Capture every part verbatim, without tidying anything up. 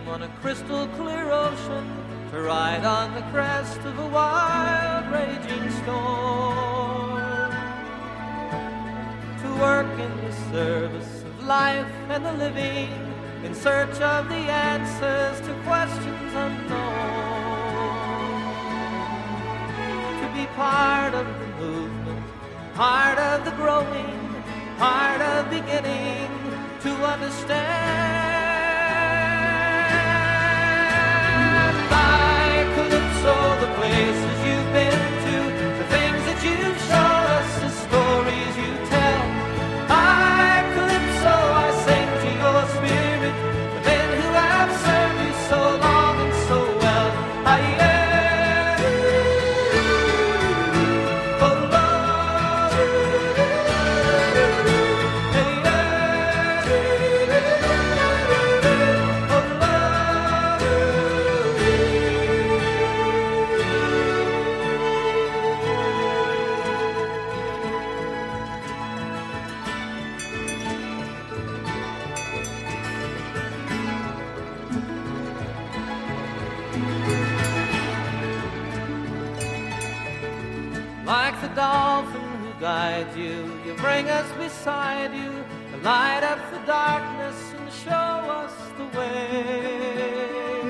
on a crystal clear ocean, to ride on the crest of a wild raging storm, to work in the service of life and the living, in search of the answers to questions unknown, to be part of the movement, part of the growing, part of beginning to understand. By Calypso, the places you've been to, the things that you've shown us, the stories you tell. By Calypso, I sing to your spirit, the men who have served you so long and so well. I like the dolphin who guides you, you bring us beside you, to light up the darkness and show us the way.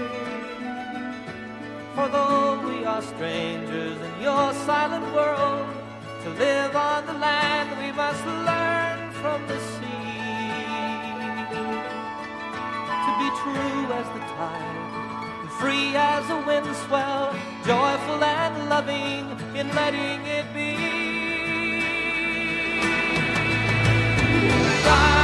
For though we are strangers in your silent world, to live on the land we must learn from the sea, to be true as the tide, free as a wind swell, joyful and loving in letting it be.